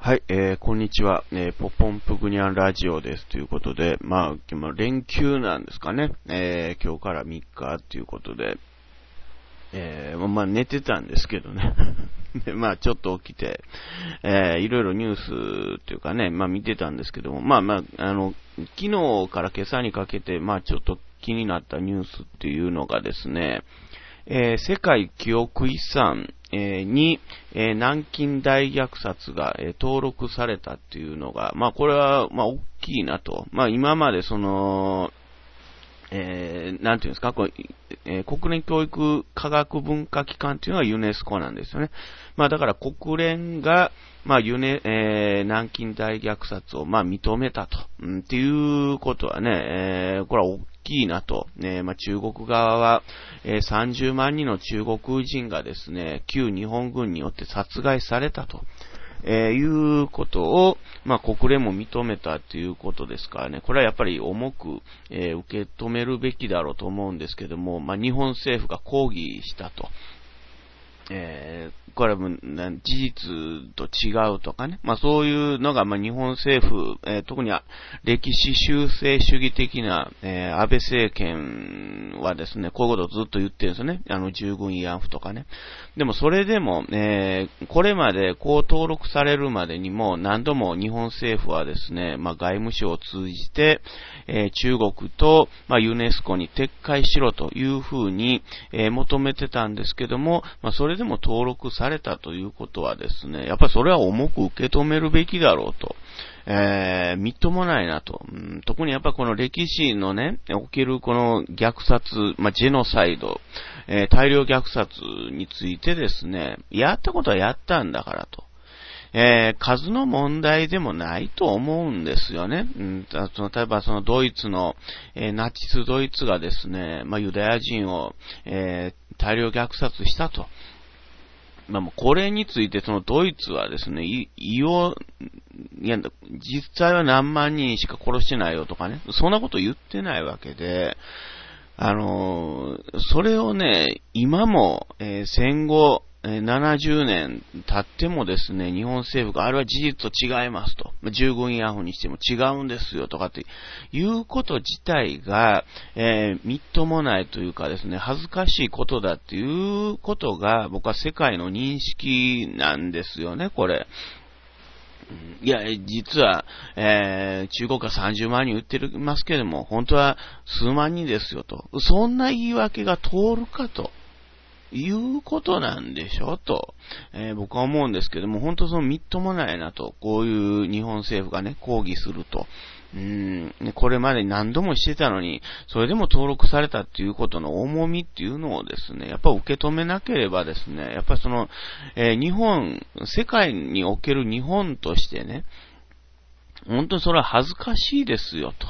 はい、こんにちは、ポポンプグニャンラジオですということで、今連休なんですかね、今日から3日ということで、寝てたんですけどね。で、ちょっと起きて、いろいろニュースというかね、見てたんですけども、昨日から今朝にかけて、ちょっと気になったニュースっていうのがですね、世界記憶遺産、に、南京大虐殺が、登録されたっていうのが、これは、大きいなと。今までなんていうんですか、国連教育科学文化機関っていうのはユネスコなんですよね。だから国連が、南京大虐殺を、認めたと。っていうことはね、これは大きいなと。中国側は、30万人の中国人がですね、旧日本軍によって殺害されたと。いうことを、国連も認めたということですからね、これはやっぱり重く、受け止めるべきだろうと思うんですけども、日本政府が抗議したと。これは事実と違うとかね。そういうのが、日本政府、特に歴史修正主義的な、安倍政権はですね、こういうことをずっと言ってるんですよね。従軍慰安婦とかね。でもそれでも、これまでこう登録されるまでにも何度も日本政府はですね、外務省を通じて、中国と、ユネスコに撤回しろというふうに、求めてたんですけども、それでも登録されたということはですね、やっぱりそれは重く受け止めるべきだろうと。みっともないなと。特にやっぱりこの歴史のね、起きるこの虐殺、ジェノサイド、大量虐殺についてですね、やったことはやったんだからと。数の問題でもないと思うんですよね。例えばそのドイツの、ナチスドイツがですね、ユダヤ人を、大量虐殺したと。これについてそのドイツはですね、実際は何万人しか殺してないよとかね、そんなこと言ってないわけで、それをね、今も、戦後、70年経ってもですね、日本政府があれは事実と違いますと。従軍慰安婦にしても違うんですよとかっていうこと自体が、みっともないというかですね、恥ずかしいことだっていうことが僕は世界の認識なんですよね、これ。いや、実は、中国が30万人売ってますけれども、本当は数万人ですよと。そんな言い訳が通るかと。いうことなんでしょと、僕は思うんですけども、本当そのみっともないなと、こういう日本政府がね、抗議すると。これまで何度もしてたのに、それでも登録されたっていうことの重みっていうのをですね、やっぱ受け止めなければですね、やっぱりその、世界における日本としてね、本当にそれは恥ずかしいですよと。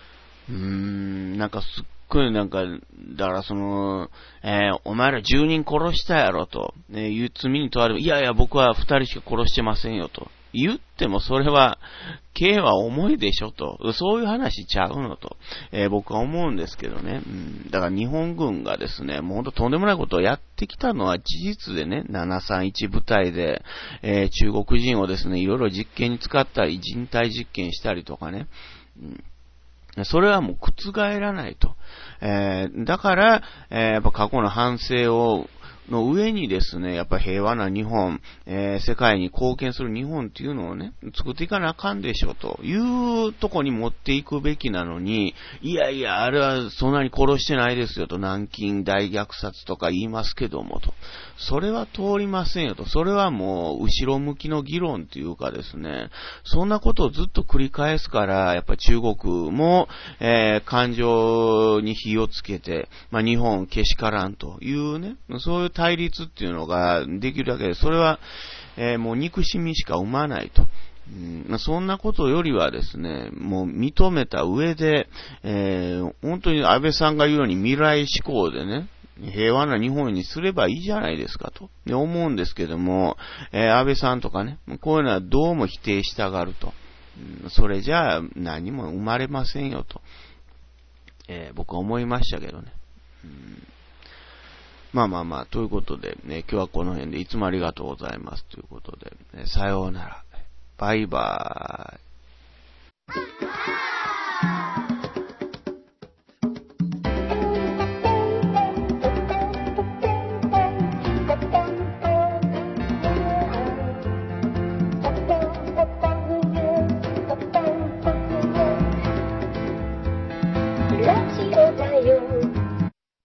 すっごいだからお前ら10人殺したやろと、いう罪に問われる。いやいや、僕は2人しか殺してませんよと。言ってもそれは、刑は重いでしょと。そういう話ちゃうのと、僕は思うんですけどね。だから日本軍がですね、もうほんととんでもないことをやってきたのは事実でね、731部隊で、中国人をですね、いろいろ実験に使ったり、人体実験したりとかね。それはもう覆らないと。だから、やっぱ過去の反省の上にですね、やっぱ平和な日本、世界に貢献する日本っていうのをね、作っていかなあかんでしょというとこに持っていくべきなのに、いやいや、あれはそんなに殺してないですよと、南京大虐殺とか言いますけどもと。それは通りませんよと。それはもう後ろ向きの議論っていうかですね、そんなことをずっと繰り返すから、やっぱり中国も、感情に火をつけて、日本けしからんというね、そういう対立っていうのができるだけで、それは、もう憎しみしか生まないと。そんなことよりはですね、もう認めた上で、本当に安倍さんが言うように未来志向でね、平和な日本にすればいいじゃないですかと思うんですけども、安倍さんとかね、こういうのはどうも否定したがると。それじゃあ何も生まれませんよと、僕は思いましたけどね。ということで、今日はこの辺でいつもありがとうございますということで、さようなら。 バイバーイ。